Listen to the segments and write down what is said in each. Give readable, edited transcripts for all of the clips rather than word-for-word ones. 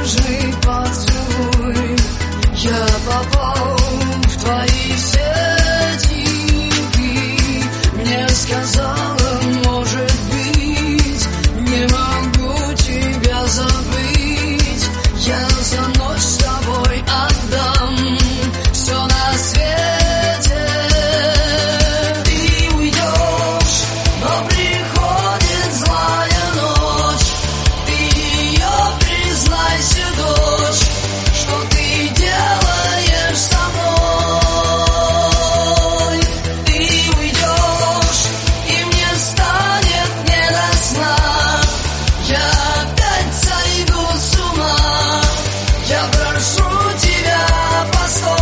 нежный поцелуй. Я попал в твои сети, ты мне сказала, может быть, не могу тебя забыть. Я за ночь с тобой отдам все на свете. Ты уйдешь, но приходит злая ночь. Ты ее, признайся, дочь, что ты делаешь со мной. Ты уйдешь, и мне станет не до сна. Я опять сойду с ума. Я прошу тебя, постой.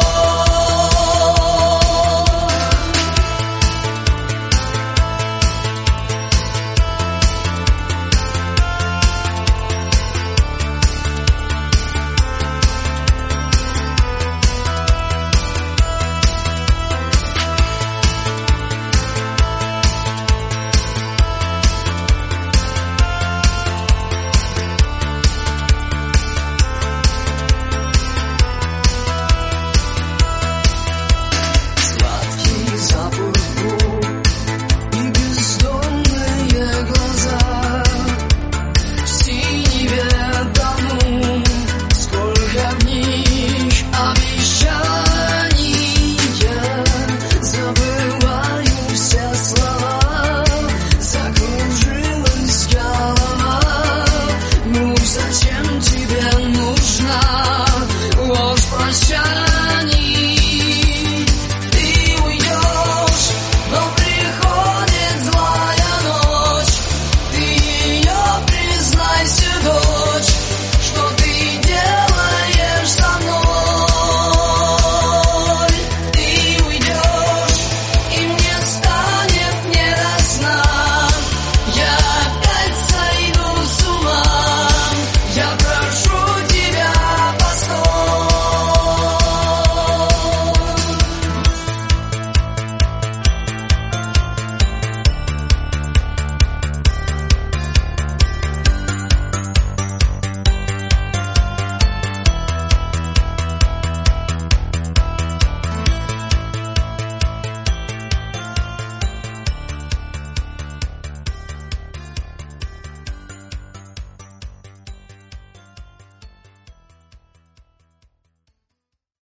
Сладкий запах губ и бездонные глаза. В синеве тону, сколько в них обещаний. Я забываю все слова, закружилась голова. Ну зачем тебе нужна